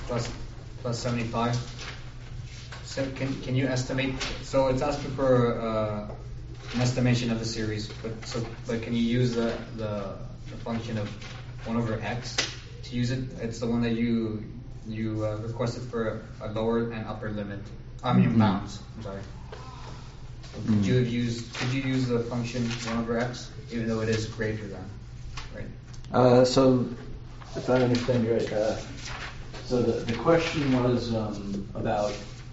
plus 75. So can you estimate? So it's asking for an estimation of the series, but can you use the function of 1 over x to use it? It's the one that you requested for a lower and upper limit. I mean bounds. I'm sorry. Could you use the function 1 over x even though it is greater than, right? So if I understand you right, so the question was about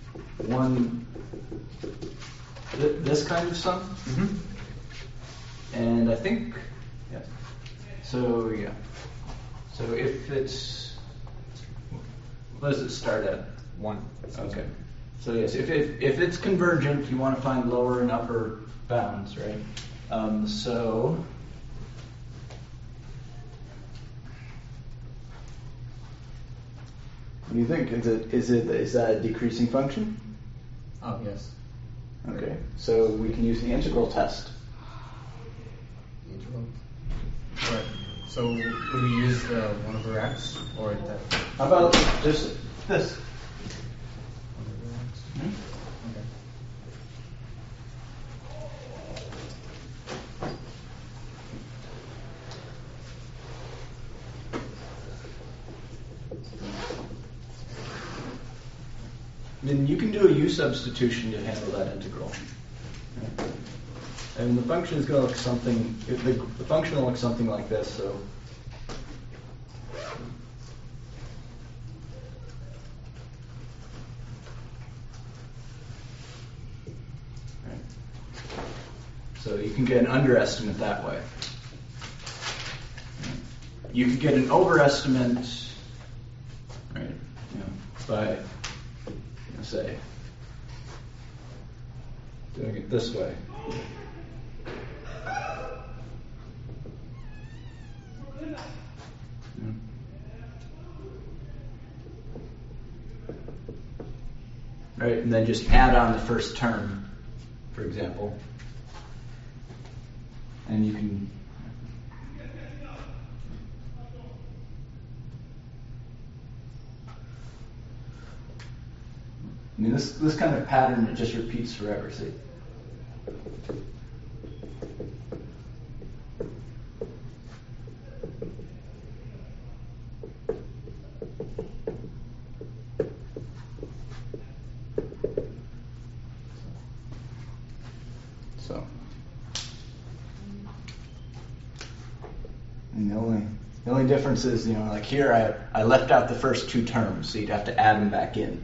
this kind of sum, and I think So if it's, what does it start at? 1. Okay. So yes, if it's convergent, you want to find lower and upper bounds, right? So what do you think? Is that a decreasing function? Oh yes. Okay. So we can use the integral test. The integral. Right. So would we use the 1 over x or that? How about just this? 1 over x. Okay. Then you can do a u substitution to handle that integral. Right? And the function is going to look something. The function will look something like this. So. So you can get an underestimate that way. You can get an overestimate, right? By say doing it this way. Right, and then just add on the first term, for example. And you can this kind of pattern, it just repeats forever, see? So and the only difference is, like here I left out the first 2 terms, so you'd have to add them back in.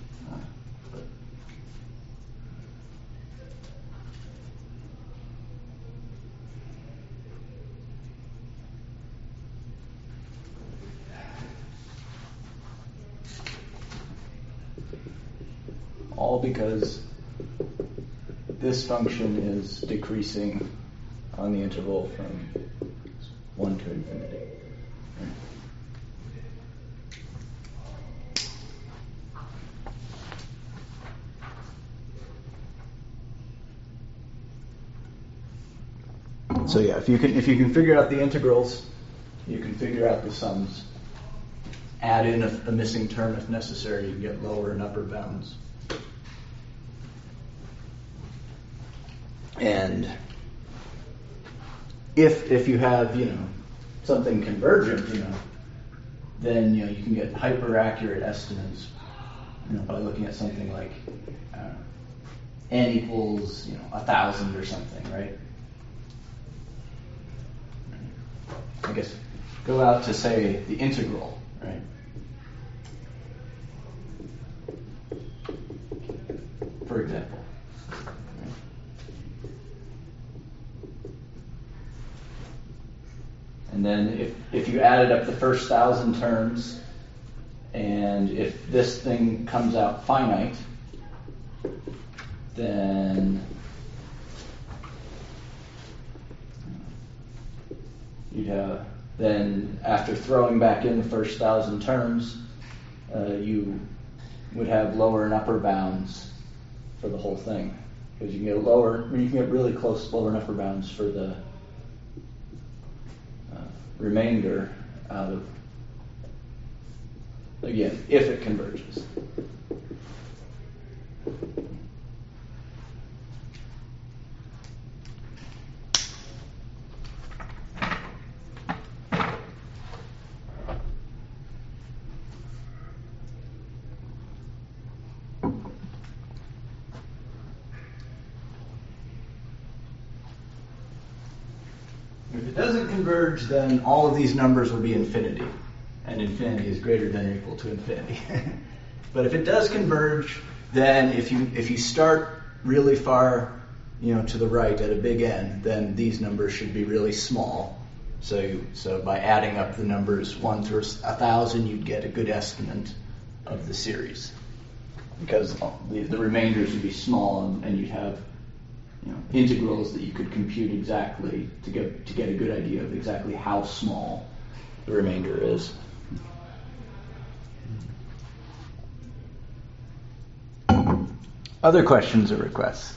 All because this function is decreasing on the interval from 1 to infinity. So yeah, if you can figure out the integrals, you can figure out the sums. Add in a missing term if necessary. You can get lower and upper bounds. And if you have something convergent, then you can get hyper accurate estimates by looking at something like n equals 1,000 or something, right? I guess go out to say the integral, right? For example. And then if you added up the first 1,000 terms, and if this thing comes out finite, then then after throwing back in the first 1,000 terms, you would have lower and upper bounds for the whole thing, because you can get really close lower and upper bounds for the remainder out of Again, if it converges. If it doesn't converge, then all of these numbers will be infinity, and infinity is greater than or equal to infinity. But if it does converge, then if you start really far, to the right at a big N, then these numbers should be really small. So by adding up the numbers 1 through 1,000, you'd get a good estimate of the series, because the remainders would be small, and you'd have integrals that you could compute exactly to get a good idea of exactly how small the remainder is. Other questions or requests?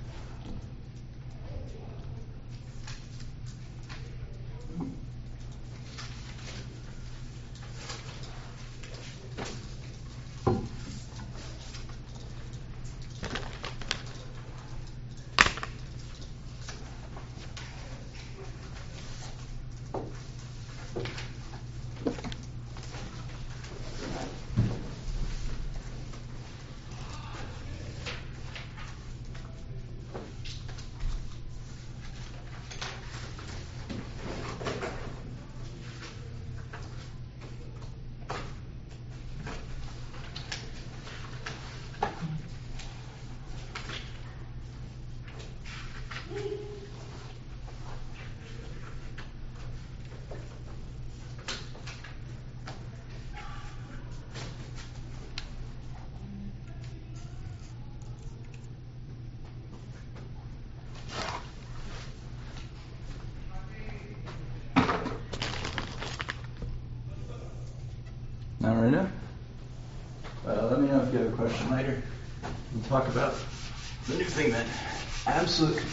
Not right now? Let me know if you have a question later. We'll talk about the new thing then. Absolute.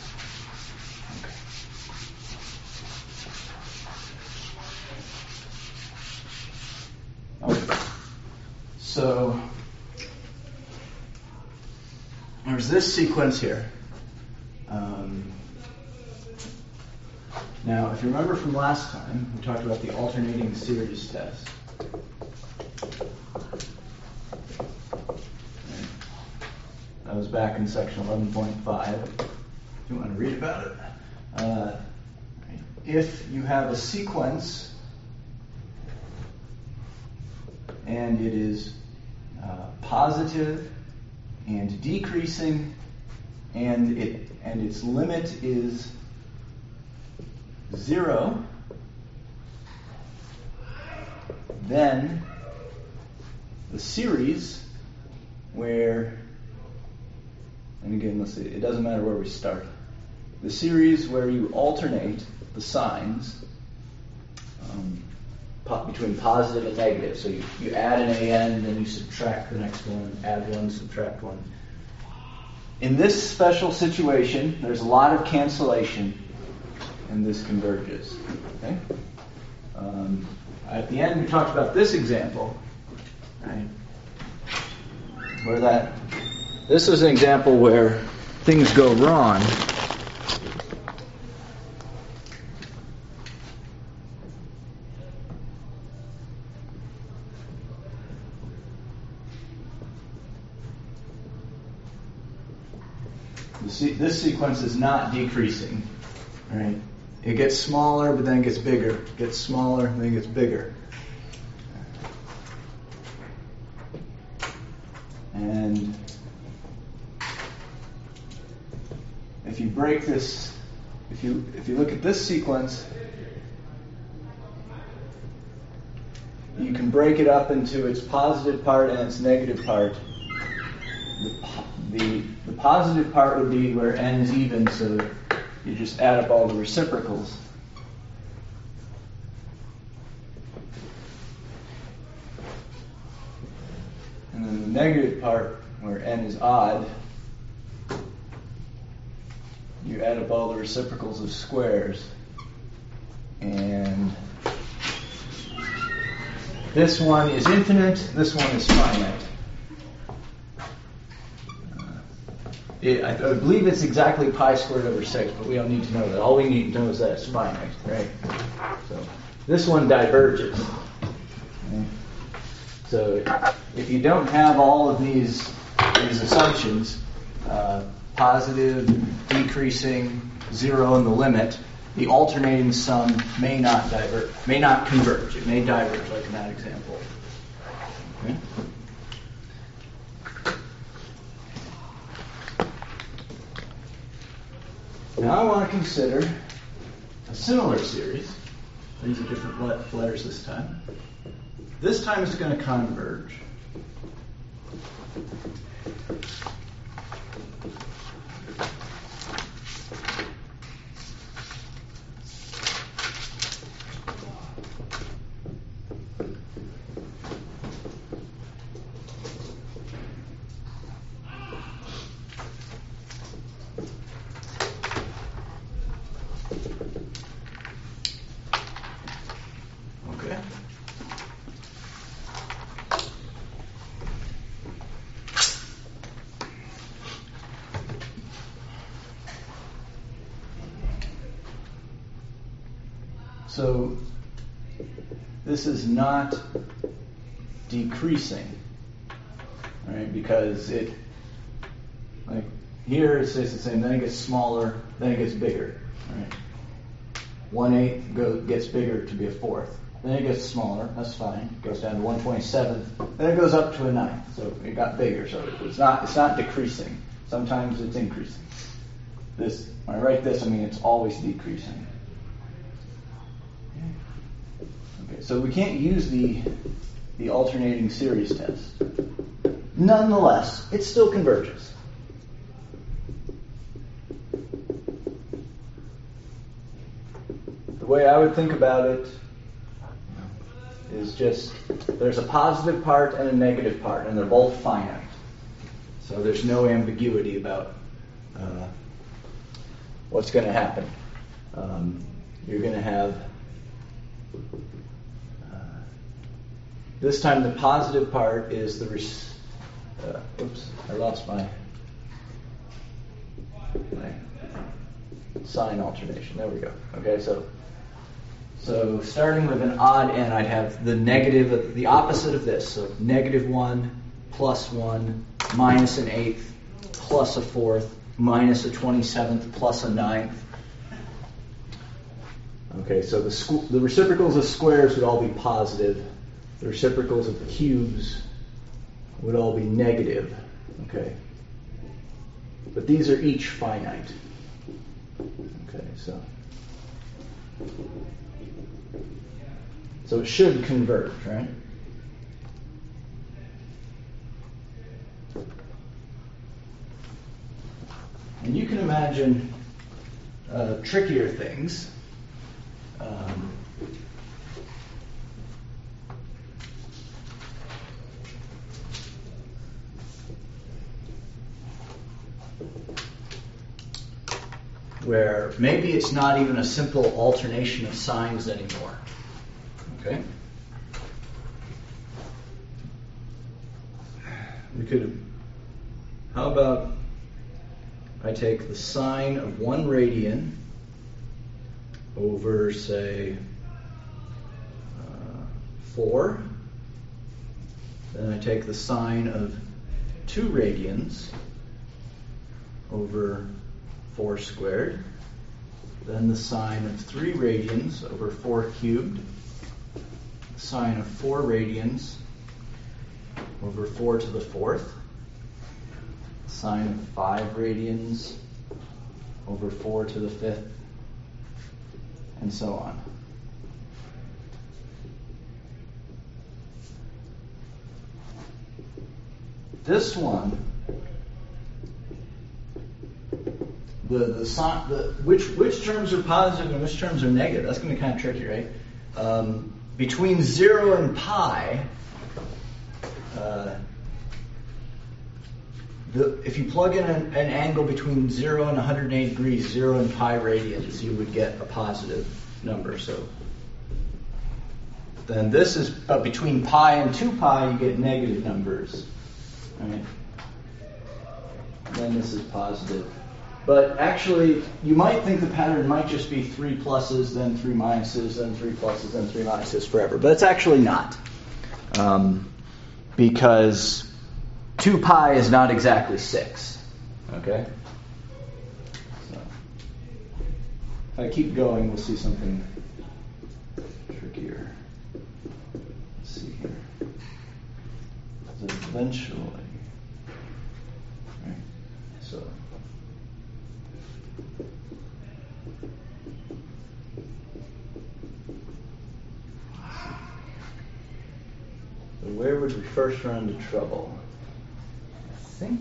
Okay. So there's this sequence here. Now, if you remember from last time, we talked about the alternating series test. That was back in section 11.5. If you want to read about it. If you have a sequence and it is positive and decreasing, and its limit is 0, then the series where, and again, let's see, it doesn't matter where we start. The series where you alternate the signs between positive and negative. So you add an AN, then you subtract the next one, add one, subtract one. In this special situation, there's a lot of cancellation, and this converges. Okay? At the end, we talked about this example, right? This is an example where things go wrong. This sequence is not decreasing, right? It gets smaller, but then it gets bigger. It gets smaller, and then it gets bigger. And if you break this, if you look at this sequence, you can break it up into its positive part and its negative part. The positive part would be where n is even, so you just add up all the reciprocals. And then the negative part, where n is odd, you add up all the reciprocals of squares. And This one is infinite, this one is finite. I believe it's exactly pi squared over 6, but we don't need to know that. All we need to know is that it's finite, right? So this one diverges. Okay. So if you don't have all of these assumptions, positive, decreasing, 0 in the limit, the alternating sum may not converge. It may diverge, like in that example. Okay. Now I want to consider a similar series. These are different letters this time. This time it's going to converge. Okay. So this is not decreasing, right? Because it, like here it stays the same, then it gets smaller, then it gets bigger, right? 1/8 gets bigger to be a fourth. Then it gets smaller, that's fine. It goes down to 1/27. Then it goes up to a ninth. So it got bigger. So it's not decreasing. Sometimes it's increasing. This, when I write this, I mean it's always decreasing. Okay, so we can't use the alternating series test. Nonetheless, it still converges. The way I would think about it is just there's a positive part and a negative part, and they're both finite. So there's no ambiguity about what's going to happen. You're going to have this time the positive part is the oops, I lost my sign alternation. There we go. Okay, so starting with an odd n, I'd have the negative, the opposite of this. So -1, +1, minus an eighth, plus a fourth, minus a 27th, plus a ninth. Okay, so the reciprocals of squares would all be positive. The reciprocals of cubes would all be negative. Okay, but these are each finite. Okay, so it should converge, right? And you can imagine trickier things. Where maybe it's not even a simple alternation of signs anymore. Okay? How about I take the sine of 1 radian over, say, 4. Then I take the sine of 2 radians over 4 squared. Then the sine of 3 radians over 4 cubed. The sine of 4 radians over 4 to the 4th. Sine of 5 radians over 4 to the 5th. And so on. This one, which terms are positive and which terms are negative? That's going to be kind of tricky, right? Between 0 and pi, if you plug in an angle between 0 and 180 degrees, 0 and pi radians, you would get a positive number. So then this is, but between pi and 2 pi, you get negative numbers. Right? And then this is positive. But actually, you might think the pattern might just be 3 pluses, then 3 minuses, then 3 pluses, then 3 minuses forever. But it's actually not. Because 2 pi is not exactly 6. Okay? So, if I keep going, we'll see something trickier. Let's see here. So eventually, right? So where would we first run into trouble? I think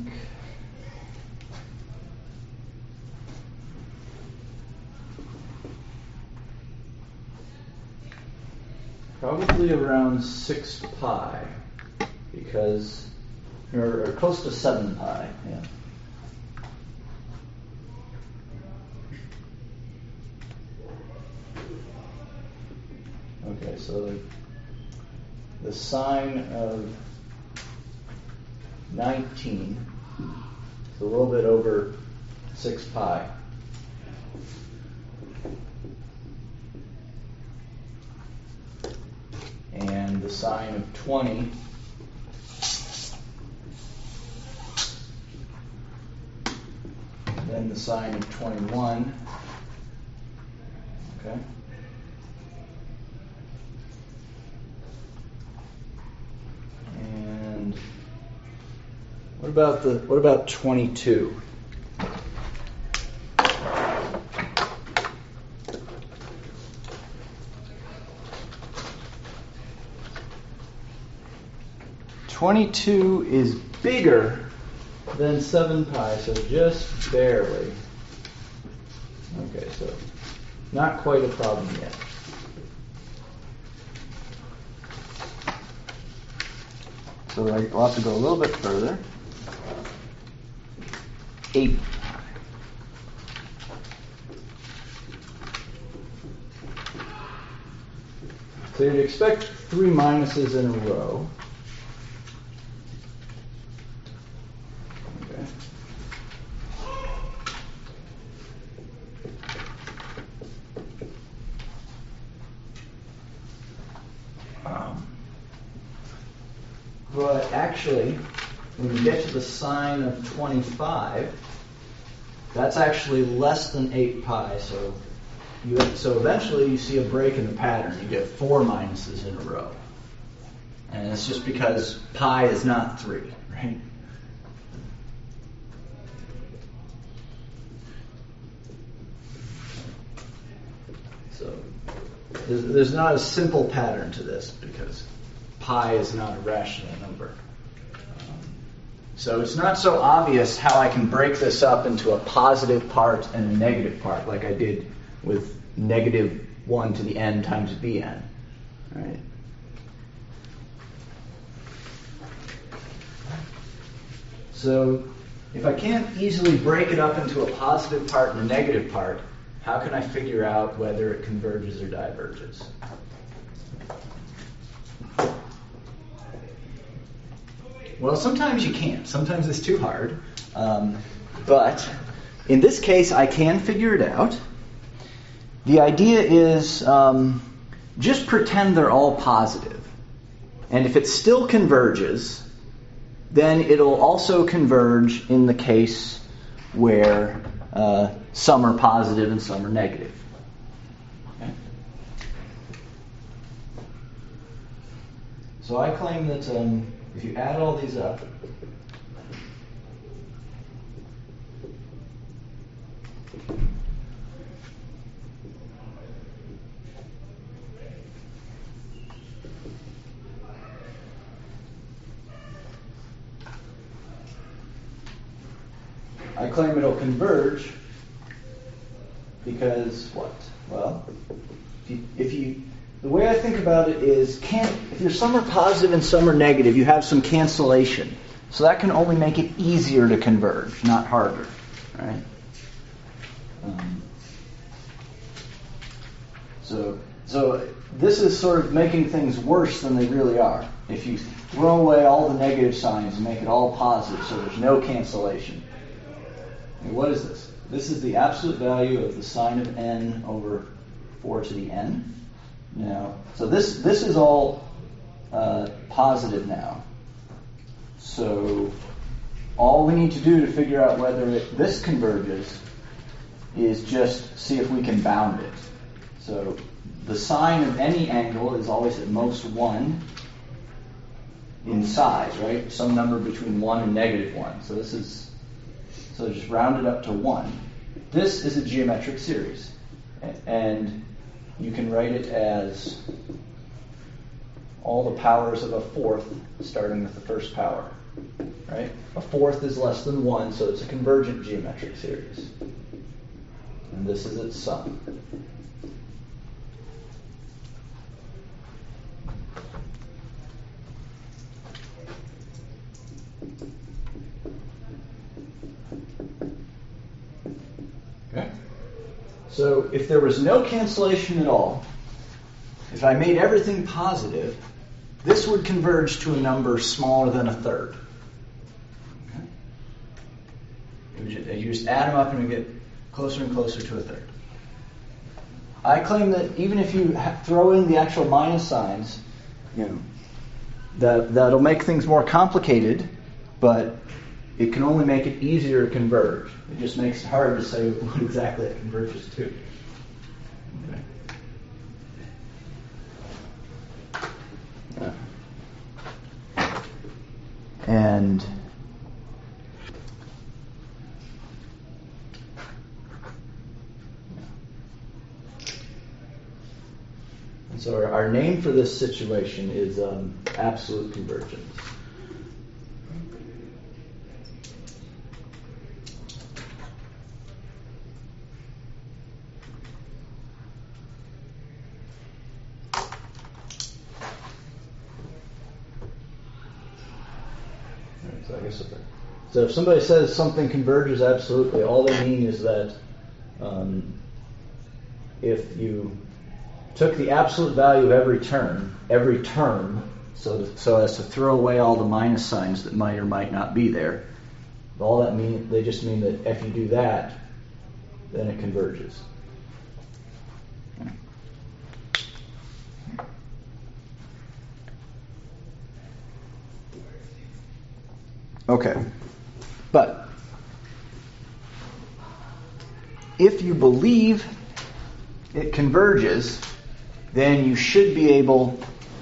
probably around 6 pi, because, or close to 7 pi, yeah. Okay, so the sine of 19 is a little bit over 6 pi. And the sine of 20 then the sine of 21. Okay. And what about 22? (22) is bigger than 7 pi, so just barely. Okay, so not quite a problem yet. So we'll have to go a little bit further. 8 pi. So you'd expect 3 minuses in a row. Okay. But actually, when you get to the sine of 25, that's actually less than 8 pi. So eventually you see a break in the pattern. You get 4 minuses in a row. And it's just because pi is not 3, right? So there's not a simple pattern to this because pi is not a rational number. So it's not so obvious how I can break this up into a positive part and a negative part like I did with negative 1 to the n times bn. Right? So if I can't easily break it up into a positive part and a negative part, how can I figure out whether it converges or diverges? Well, sometimes you can't. Sometimes it's too hard. But in this case, I can figure it out. The idea is just pretend they're all positive. And if it still converges, then it'll also converge in the case where some are positive and some are negative. Okay? So I claim that if you add all these up, I claim it'll converge because what? Well, the way I think about it is, if your some are positive and some are negative, you have some cancellation. So that can only make it easier to converge, not harder, right? So this is sort of making things worse than they really are. If you throw away all the negative signs and make it all positive, so there's no cancellation. I mean, what is this? This is the absolute value of the sine of n over 4 to the n. Now, so this is all positive now. So all we need to do to figure out whether this converges is just see if we can bound it. So the sine of any angle is always at most 1 in size, right? Some number between 1 and negative 1. So so just round it up to 1. This is a geometric series. And you can write it as all the powers of a fourth starting with the first power, right? A fourth is less than 1, so it's a convergent geometric series. And this is its sum. Okay. So if there was no cancellation at all, if I made everything positive, this would converge to a number smaller than a third. Okay. You just add them up and we get closer and closer to a third. I claim that even if you throw in the actual minus signs, that'll make things more complicated, but it can only make it easier to converge. It just makes it hard to say what exactly it converges to. Okay. And so our name for this situation is absolute convergence. So if somebody says something converges absolutely, all they mean is that if you took the absolute value of every term, so as to throw away all the minus signs that might or might not be there, all that mean they just mean that if you do that, then it converges. Okay. But if you believe it converges, then you should be able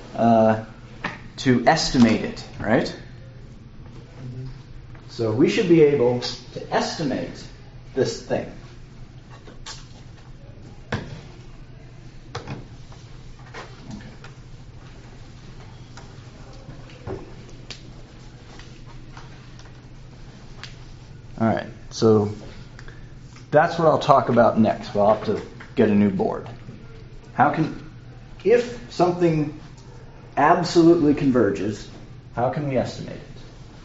to estimate it, right? Mm-hmm. So we should be able to estimate this thing. All right, so that's what I'll talk about next. We'll have to get a new board. If something absolutely converges, how can we estimate it?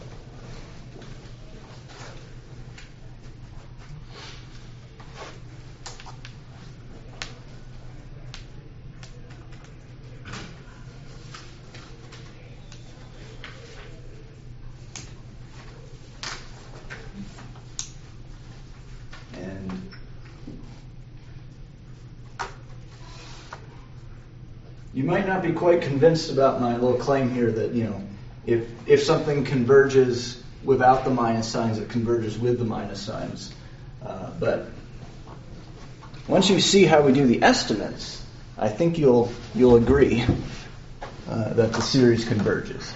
You might not be quite convinced about my little claim here that, if something converges without the minus signs, it converges with the minus signs. But once you see how we do the estimates, I think you'll agree that the series converges.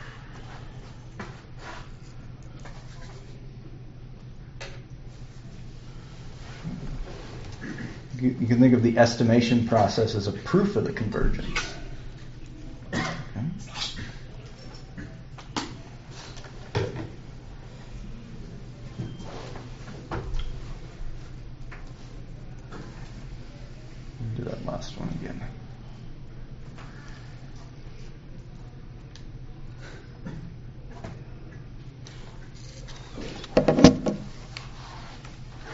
You can think of the estimation process as a proof of the convergence. Okay. Do that last one again.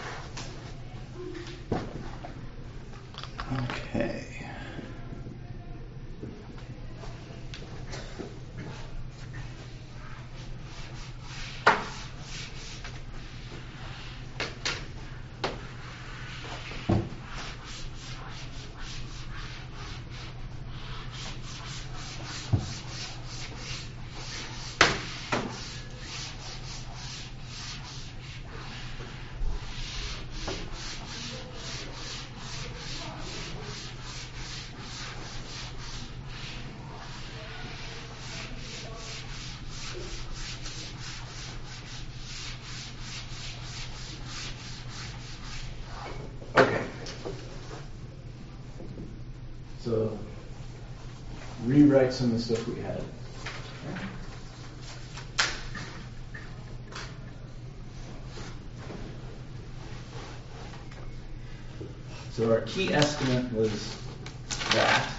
Okay. So rewrite some of the stuff we had. So our key estimate was that.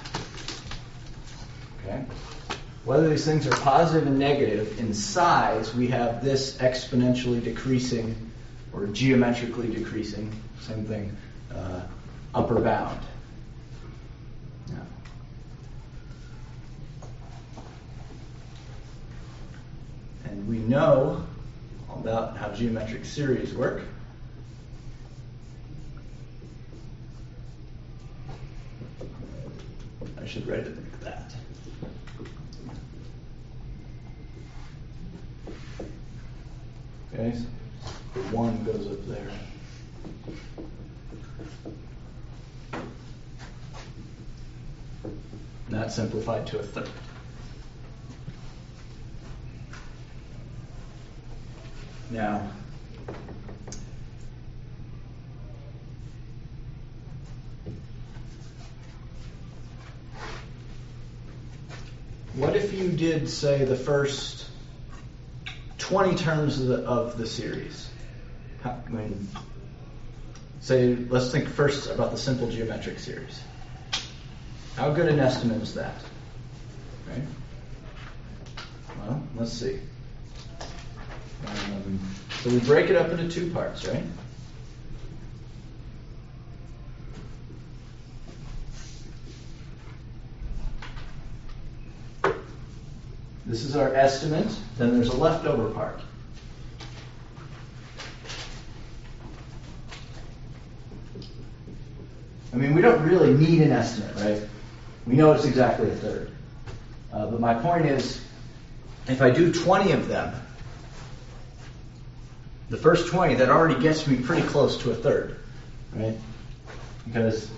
Okay. Whether these things are positive and negative, in size, we have this exponentially decreasing or geometrically decreasing, same thing, upper bound. Yeah. And we know all about how geometric series work. I should write it like that. Okay, so the 1 goes up there. And that's simplified to a third. Now, what if you did, say, the first 20 terms of the series? Let's think first about the simple geometric series. How good an estimate is that? Right? Well, let's see. So we break it up into 2 parts, right? This is our estimate. Then there's a leftover part. I mean, we don't really need an estimate, right? We know it's exactly a third. But my point is, if I do 20 of them, the first 20, that already gets me pretty close to a third, right? Because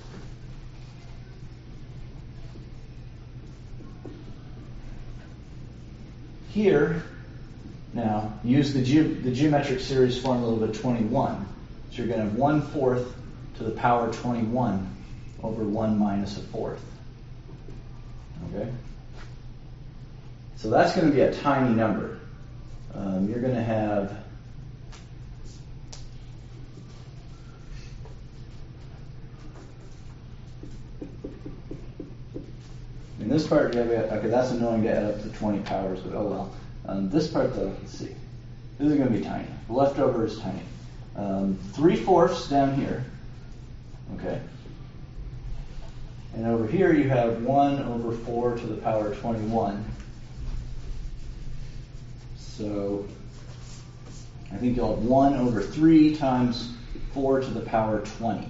here, now, use the geometric series formula of 21. So you're going to have 1/4 to the power 21 over 1 minus 1/4. Okay? So that's going to be a tiny number. You're going to have in this part, okay, that's annoying to add up to 20 powers, but oh well. This part, though, let's see. This is going to be tiny. The leftover is tiny. 3/4 down here. Okay. And over here you have 1/4 to the power 21. So I think you'll have 1/3 times 4 to the power 20.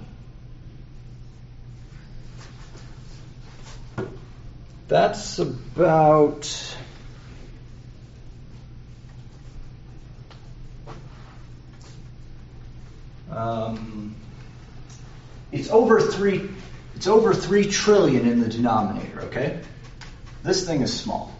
That's about it's over 3 trillion in the denominator, okay? This thing is small.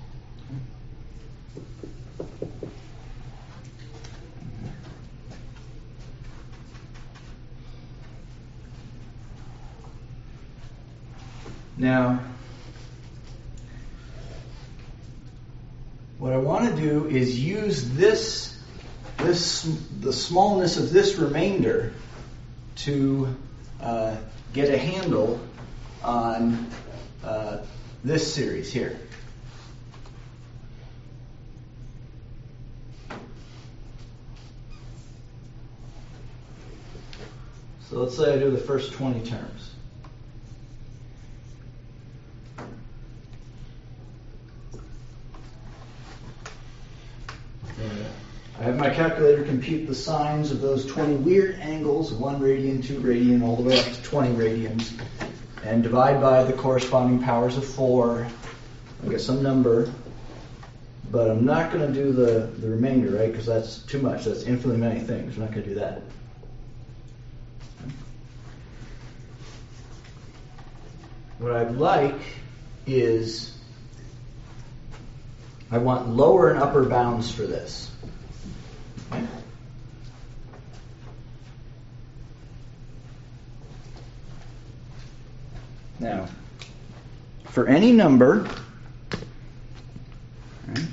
Now, what I want to do is use the smallness of this remainder to get a handle on this series here. So let's say I do the first 20 terms. I have my calculator compute the sines of those 20 weird angles, 1 radian, 2 radian, all the way up to 20 radians, and divide by the corresponding powers of 4. I'll get some number, but I'm not going to do the remainder, right, because that's too much. That's infinitely many things. We're not going to do that. What I'd like is I want lower and upper bounds for this. Okay. Now, for any number, right,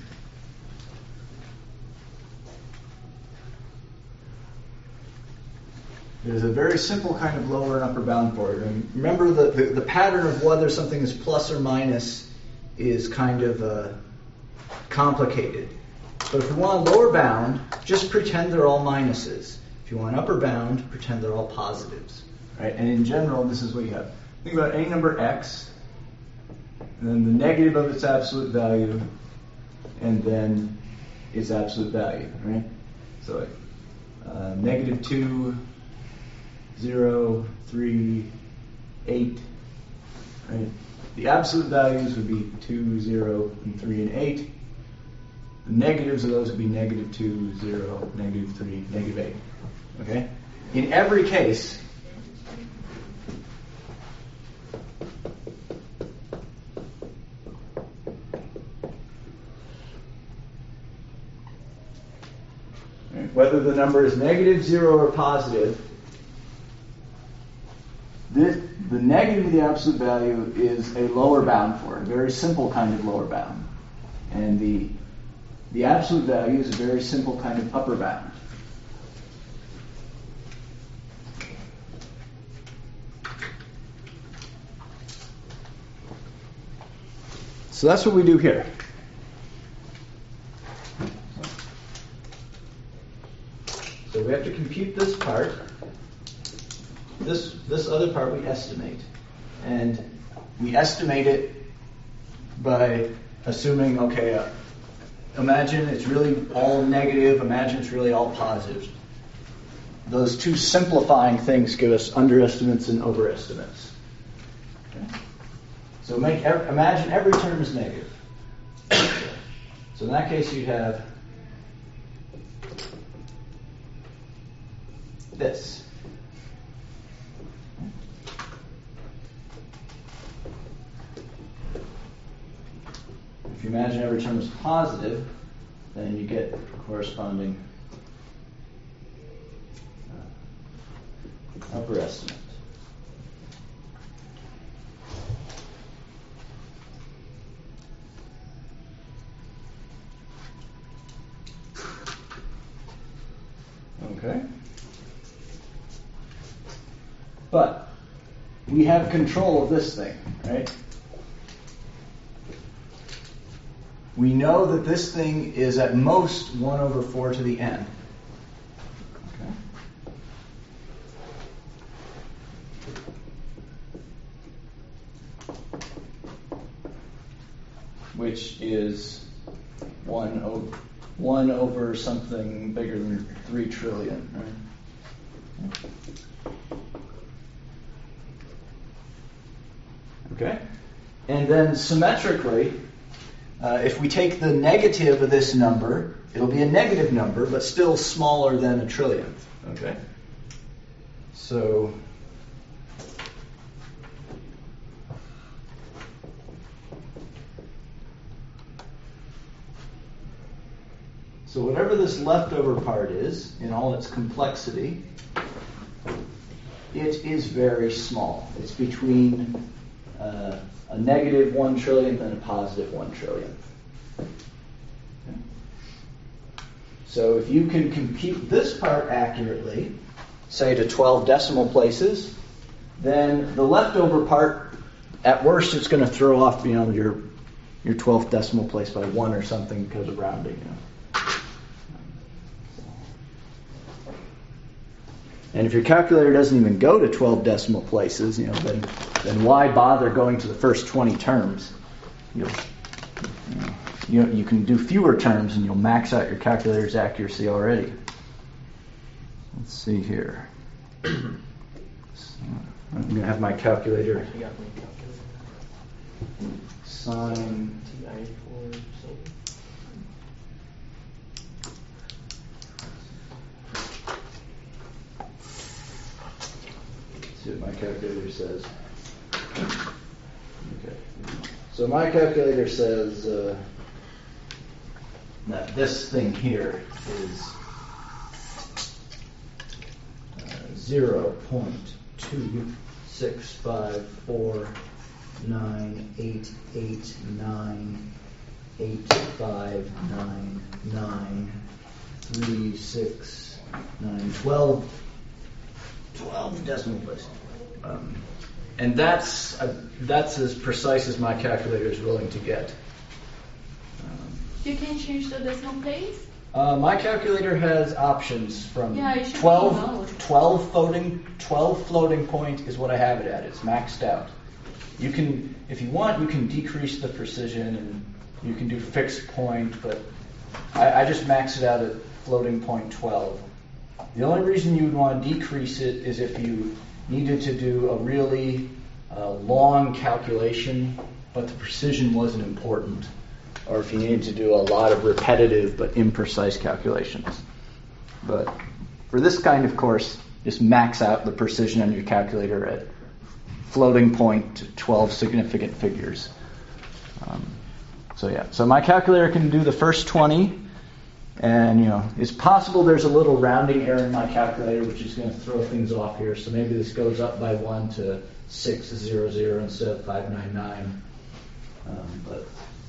there's a very simple kind of lower and upper bound for it. And remember, the pattern of whether something is plus or minus is kind of complicated. But if we want a lower bound, just pretend they're all minuses. If you want an upper bound, pretend they're all positives. Right? And in general, this is what you have. Think about any number x, and then the negative of its absolute value, and then its absolute value. Right? So like negative 2, 0, 3, 8. Right? The absolute values would be 2, 0, and 3, and 8. The negatives of those would be negative 2, 0, negative 3, negative 8. Okay? In every case, whether the number is negative, 0, or positive, the negative of the absolute value is a lower bound for it, a very simple kind of lower bound. And the absolute value is a very simple kind of upper bound. So that's what we do here. So we have to compute this part. This other part we estimate. And we estimate it by assuming, okay, imagine it's really all negative, imagine it's really all positive. Those two simplifying things give us underestimates and overestimates. Okay? So imagine every term is negative. So in that case you'd have this. If you imagine every term is positive, then you get corresponding upper estimate. Okay? But we have control of this thing, right? We know that this thing is at most 1 over 4 to the n. Okay? Which is 1 over something bigger than 3 trillion, right? Okay? And then symmetrically, if we take the negative of this number, it'll be a negative number, but still smaller than a trillionth. Okay? So whatever this leftover part is, in all its complexity, it is very small. It's between a negative 1 trillionth and a positive 1 trillionth. Okay. So if you can compute this part accurately, say to 12 decimal places, then the leftover part, at worst, it's going to throw off, your 12th decimal place by 1 or something because of rounding. And if your calculator doesn't even go to 12 decimal places, then why bother going to the first 20 terms? You can do fewer terms and you'll max out your calculator's accuracy already. Let's see here. So I'm going to have my calculator. Sine. See what my calculator says. Okay. So my calculator says that this thing here is 0.2654 9, 8, 8, 9, 8, 5, 9, 9, 3, 6, 9, 12 decimal places. And that's as precise as my calculator is willing to get. You can change the decimal place? My calculator has options from Yeah, it should be 12 floating point is what I have it at. It's maxed out. You can, if you want, you can decrease the precision and you can do fixed point, but I just max it out at floating point 12. The only reason you would want to decrease it is if you needed to do a really long calculation, but the precision wasn't important, or if you needed to do a lot of repetitive but imprecise calculations. But for this kind of course, just max out the precision on your calculator at floating point to 12 significant figures. So my calculator can do the first 20, and it's possible there's a little rounding error in my calculator, which is going to throw things off here. So maybe this goes up by 1 to 600 instead of 599. But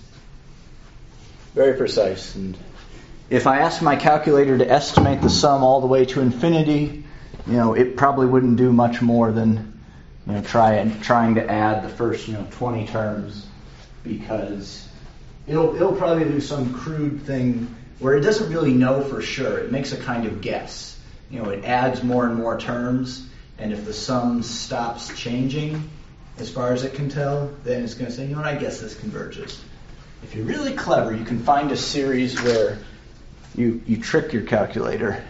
very precise. And if I asked my calculator to estimate the sum all the way to infinity, it probably wouldn't do much more than trying to add the first 20 terms, because it'll probably do some crude thing where it doesn't really know for sure. It makes a kind of guess. It adds more and more terms, and if the sum stops changing, as far as it can tell, then it's going to say, I guess this converges. If you're really clever, you can find a series where you trick your calculator.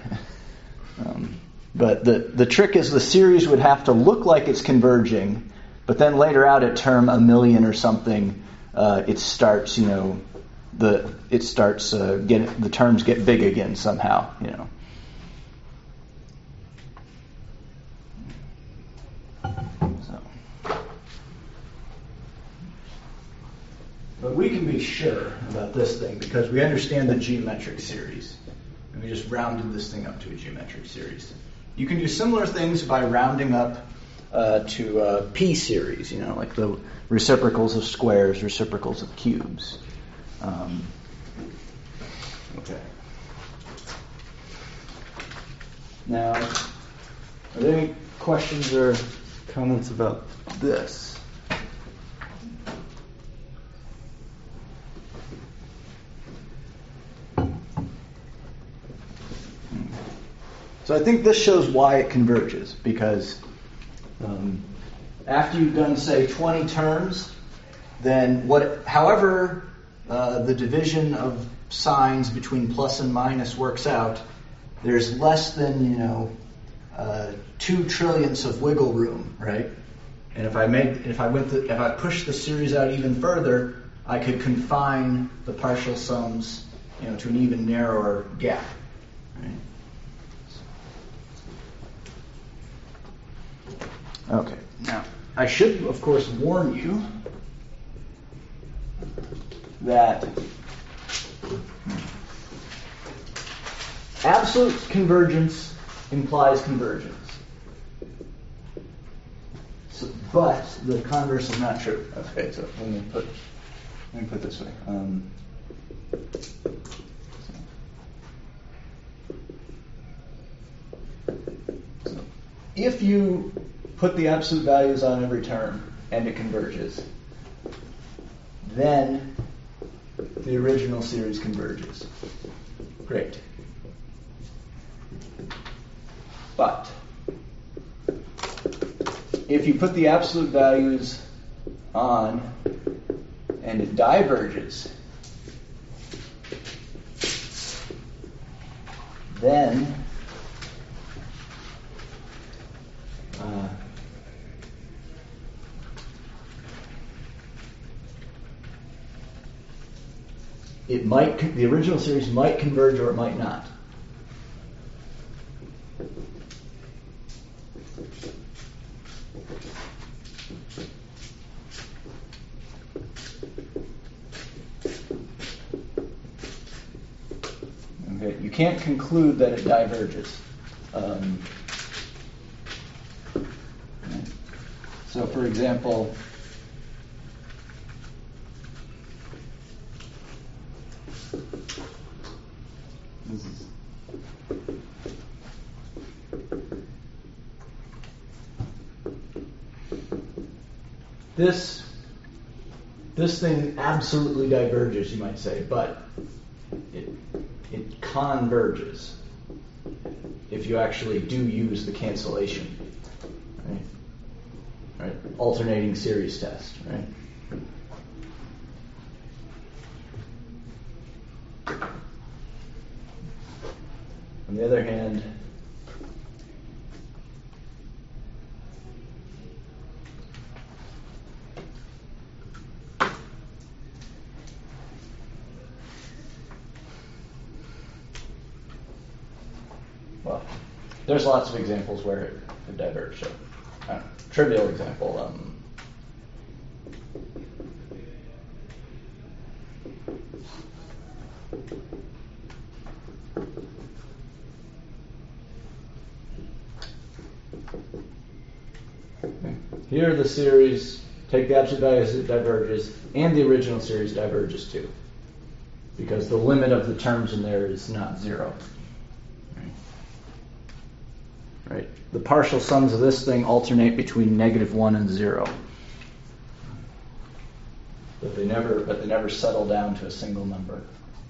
But the trick is the series would have to look like it's converging, but then later out at term 1,000,000 or something, it starts, the terms get big again somehow, But we can be sure about this thing because we understand the geometric series. And we just rounded this thing up to a geometric series. You can do similar things by rounding up to a P series, like the reciprocals of squares, reciprocals of cubes. Okay. Now, are there any questions or comments about this? So I think this shows why it converges, because after you've done, say, 20 terms, then however the division of signs between plus and minus works out, there's less than 2 trillionths of wiggle room, right? And if I push the series out even further, I could confine the partial sums, to an even narrower gap, right? Okay, now, I should, of course, warn you that absolute convergence implies convergence. But the converse is not true. Okay, so let me put it this way. So if you put the absolute values on every term and it converges, then the original series converges. Great. But if you put the absolute values on and it diverges, then the original series might converge or it might not. Okay, you can't conclude that it diverges. So, for example, This thing absolutely diverges, you might say, but it converges if you actually do use the cancellation, right? Alternating series test, right? On the other hand, well, there's lots of examples where it could diverge. So, trivial example. Here the series, take the absolute value as it diverges, and the original series diverges too. Because the limit of the terms in there is not 0. Right? The partial sums of this thing alternate between -1 and 0. But they never settle down to a single number.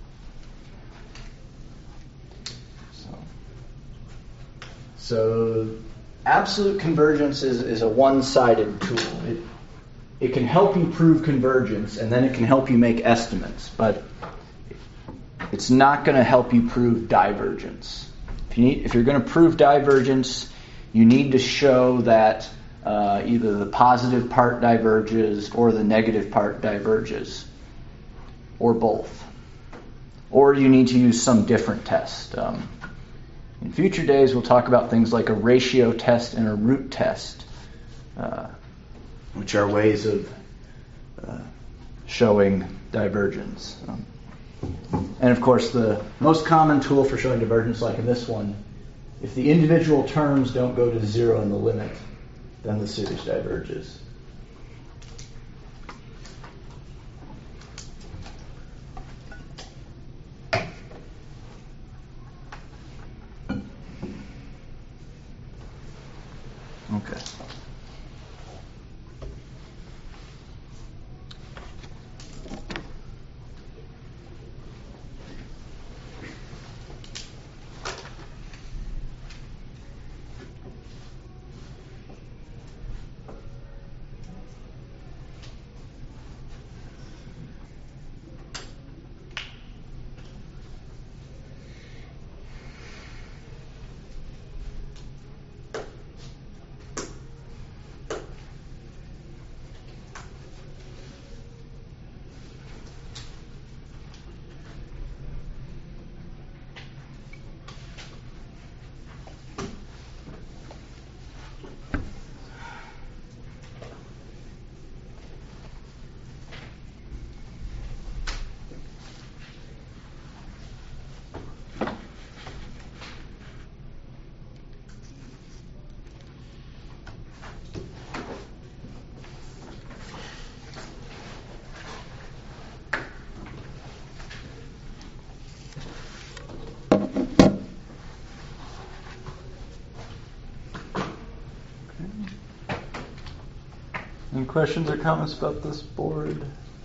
So absolute convergence is a one-sided tool. It can help you prove convergence, and then it can help you make estimates, but it's not going to help you prove divergence. If you're going to prove divergence, you need to show that either the positive part diverges or the negative part diverges, or both. Or you need to use some different test. In future days, we'll talk about things like a ratio test and a root test, which are ways of showing divergence. And of course, the most common tool for showing divergence, like in this one, if the individual terms don't go to 0 in the limit, then the series diverges. Okay. Any questions or comments about this board?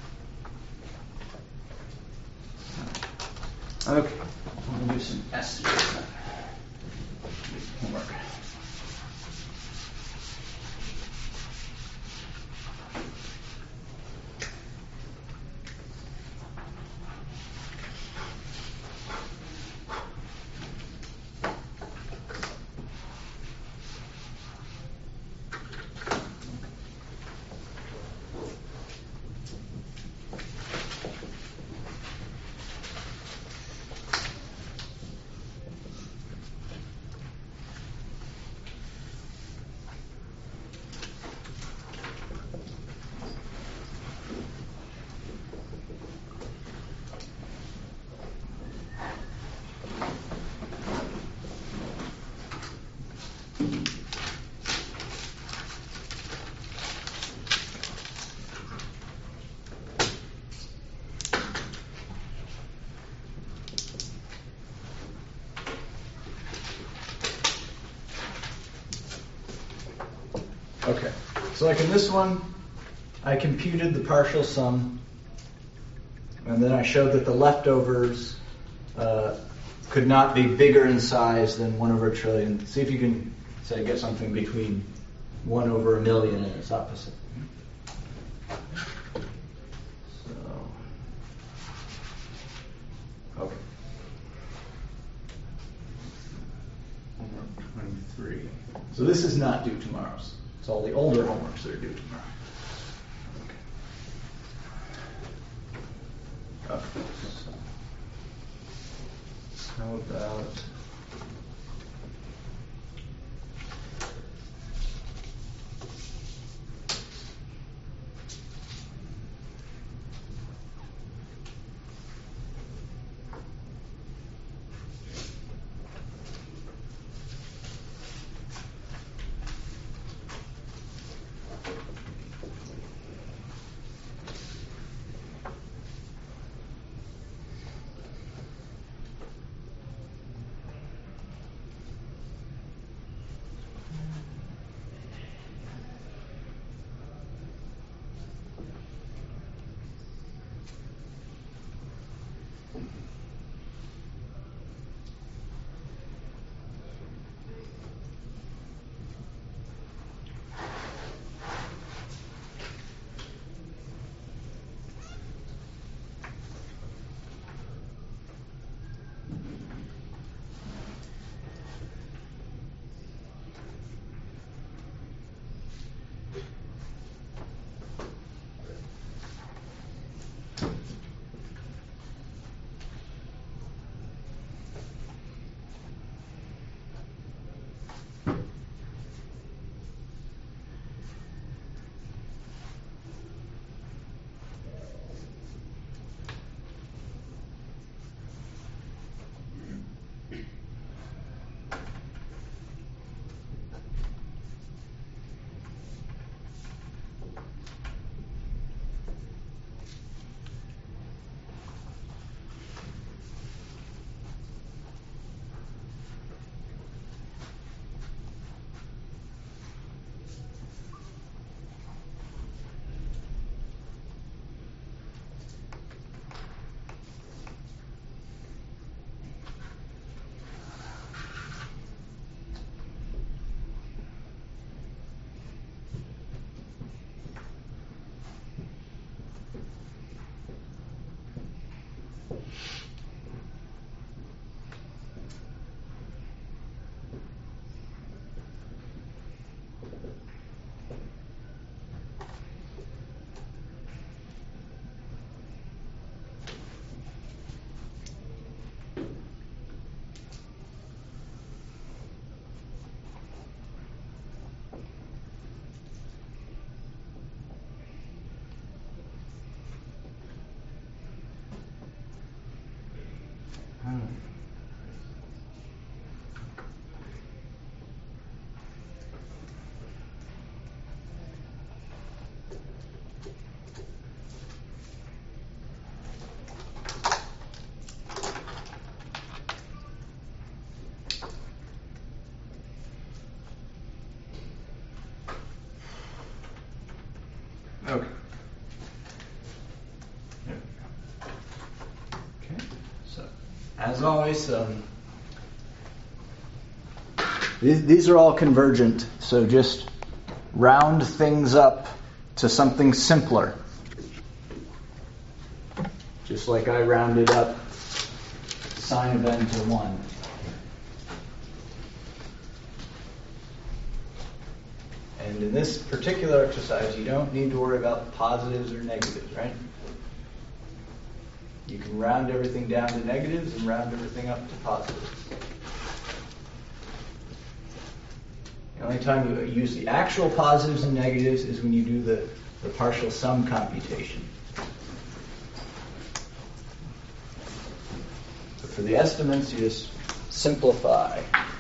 Okay, I'm going to do some estimates. Homework. So like in this one, I computed the partial sum, and then I showed that the leftovers could not be bigger in size than 1 over a trillion. See if you can, say, get something between 1 over a million and its opposite. So, okay. Homework 23. So this is not due tomorrow. It's all the older homeworks that are due tomorrow. Okay. So, how about okay. Okay. So, as always, these are all convergent. So just round things up to something simpler. Just like I rounded up sine of n to 1. And in this particular exercise, you don't need to worry about positives or negatives, right? You can round everything down to negatives and round everything up to positives. The only time you use the actual positives and negatives is when you do the partial sum computation. But for the estimates, you just simplify.